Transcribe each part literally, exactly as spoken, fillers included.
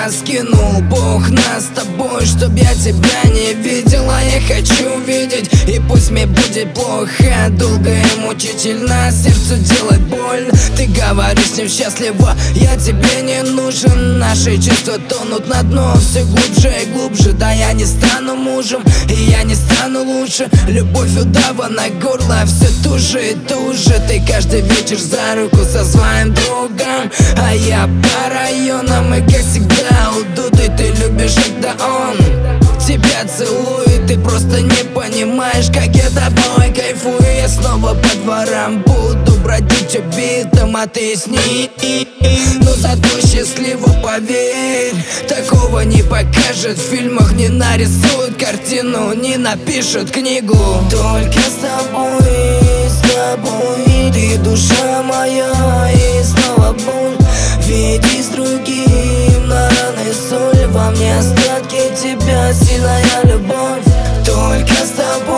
раскинул Бог нас с тобой, чтоб я тебя не видела. Я хочу видеть, и пусть мне будет плохо, долго и мучительно сердцу делать больно. Ты говоришь, с ним счастлива, я тебе не нужен. Наши чувства тонут на дно все глубже и глубже. Да я не стану мужем, и я не стану лучше. Любовь удава на горло все туже и туже. Ты каждый вечер за руку со своим другом, а я по районам, и как всегда удуд. И ты любишь, когда он тебя целует. Ты просто не понимаешь, как я тобой кайфую. Я снова по дворам буду бродить убитым, а ты с ней. Но зато счастливо, поверь, такого не покажет в фильмах, не нарисуют картину, не напишут книгу. Только с тобой, с тобой, ты душа моя, и снова боль. Веди с другим на раны соль, во мне остатки тебя, сильная любовь. Только с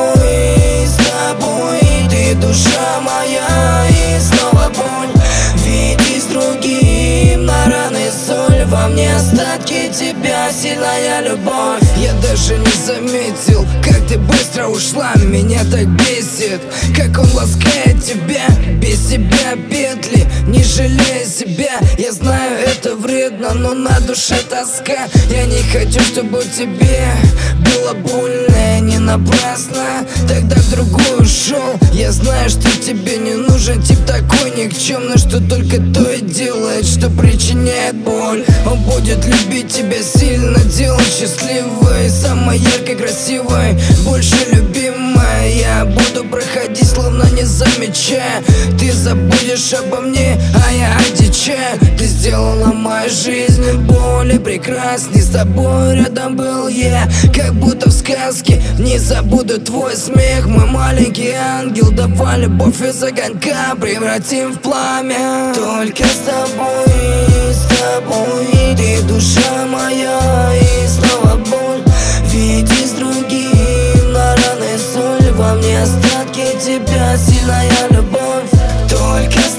тобой, с тобой, ты душа моя, и снова боль. Веди с другим на раны соль, во мне остатки тебя, сильная любовь. Я даже не заметил, как ты быстро ушла, меня так бесит, как он ласкает тебя, без себя петли, не жалея себя. Я знаю, это вредно, но на душе тоска. Я не хочу, чтобы тебе было больно, я не напрасно тогда в другую ушел. Я знаю, что тебе не нужен тип такой никчемный, что только то и делает, что причиняет боль. Он будет любить тебя сильно, делать счастливой, самой яркой, красивой, больше любимой. Я буду проходить, словно не замечая. Ты забудешь обо мне, а я одичаю. Ты сделала мою жизнь более прекрасней. С тобой рядом был я, как будто в сказке. Не забуду твой смех, мой маленький ангел. Давай любовь из огонька превратим в пламя. Только с тобой, с тобой, ты душа моя, и снова боль. Веди с другим на раны соль, во мне остатки тебя, сильная любовь. Только с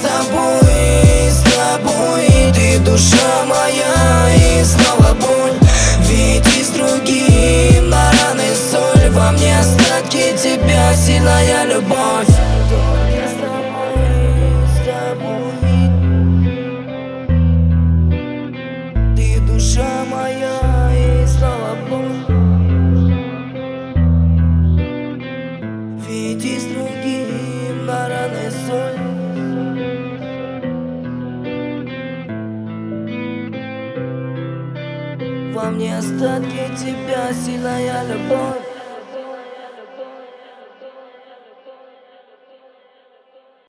тобой, с тобой, ты душа моя, и снова боль. Веди с другим на раны соль, во мне остатки тебя, сильная любовь. Только с тобой, с тобой, ты душа моя, и снова боль. Веди с другим на раны соль. Во мне остатки тебя, сильная любовь.